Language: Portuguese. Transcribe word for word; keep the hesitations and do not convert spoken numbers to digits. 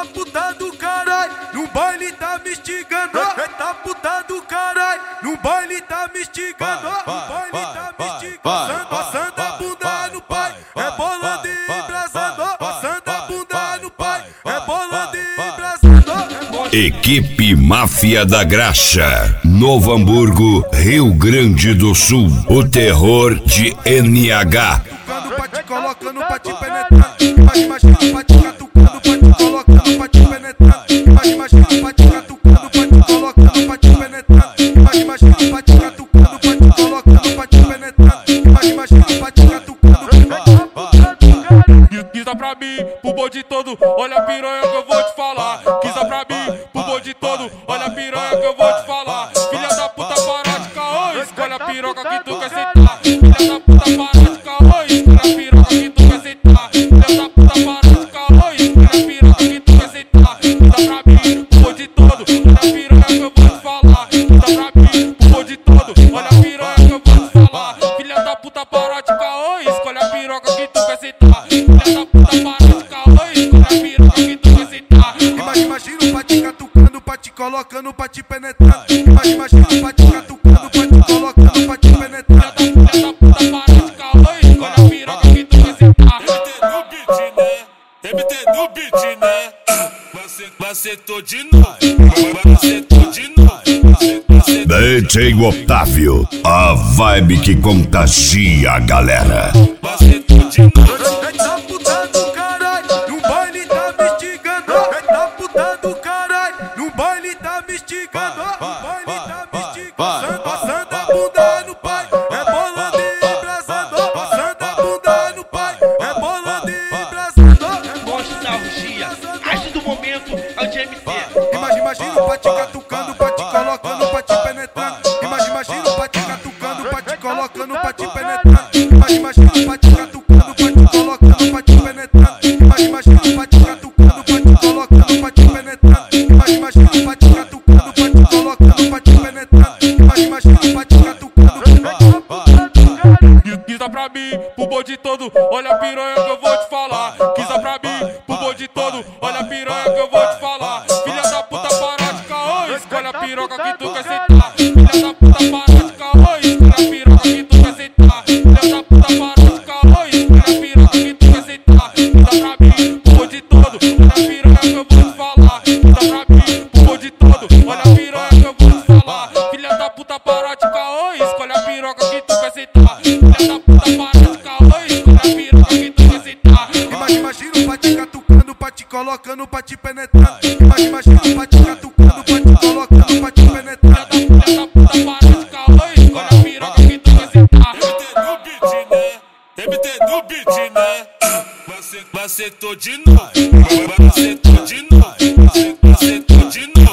Eita puta do caralho, no baile tá me instigando. Eita puta do caralho, no baile tá me instigando. No baile tá me instigando. Passando a bunda no pai, rebolando e embrasando. Passando a bunda no pai, rebolando e embrasando. Equipe Máfia da Graxa, Novo Hamburgo, Rio Grande do Sul. O terror de N H. Pra te colocando pra te penetrar. Imagina pra te catucando, pra te colocando, pra te penetrar. Imagina pra te catucando, pra te colocando, pra te penetrar. Imagina pra te catucando, pra te colocando, pra te penetrar. Imagina pra te catucando. Quisa pra mim, pro bode todo, olha a piranha que eu vou te falar. Quisa pra mim, pro bode todo, olha a piranha que eu vou te falar. Filha da puta, para de caô, escolhe a piroca que tu quer sentar. Filha da puta, para de caô, escolhe a piroca que tu quer sentar. Filha da puta, para de caô, escolhe a piroca que tu quer sentar. Quisa pra mim, pro bode todo, olha a piranha que eu vou te falar. Quisa pra mim, pro bode todo, olha a piranha que eu vou te falar. Filha da puta, para de caô, escolhe a piroca que tu quer sentar. Filha da puta, para de caô, escolhe a piroca que tu quer sentar. Imagina pra te catucando, pra te colocando, pra te penetrar. Imagina pra te catucando, pra te colocando, pra te penetrar. Filha da puta, para de caô, escolhe a piroca que tu quer sentar. M T no beat, né? Você tô de novo, você tô de novo. D J Otávio, a vibe que contagia a galera. Você tô de novo. Eita puta do caralho, no baile tá me instigando. Eita puta do caralho, no baile tá me instigando. No baile tá me instigando. Passando a bunda no pai, rebolando e embrasando. Passando a bunda no pai, rebolando e embrasando. Nostalgia, arte do momento é o de M C. Imagina pra te catucando, pra te colocando, pra te penetrar. Imagina pra te catucando, pra te colocando, pra te penetrar. Imagina pra te catucando, pra te colocando, pra te penetrar. Imagina pra te catucando, pra te colocando, pra te penetrar. Imagina pra te catucando, pra te colocando, pra te penetrar. Imagina pra te catucando. Quisa pra mim, pro bode todo, olha a piranha que eu vou te falar. Quisa pra mim, pro bode todo, olha a piranha que eu vou te falar. Filha da puta, para de caô, escolhe a piroca que tu quer sentar. Filha da puta, para de caô, escolhe a piroca que tu quer sentar. Filha da puta, para de caô, escolhe a piroca que tu quer sentar. Quisa pra mim, pro bode todo, olha a piranha que eu vou te falar. Quisa pra mim, pro bode todo, olha a piranha que eu vou te falar. Filha da puta, para de caô, escolhe a piroca que tu quer sentar. Filha da puta, para de caô, escolhe a piroca que tu quer sentar. Imagina pra te catucando, pra te colocando, pra te penetrar. Imagina pra te catucando, pra te colocando, pra te penetrar. Filha da puta, para de caô, escolhe a piroca que tu quer sentar. M T no beat, né? M T no beat, né? Você, você tô de novo, você tô de novo, você tô de novo.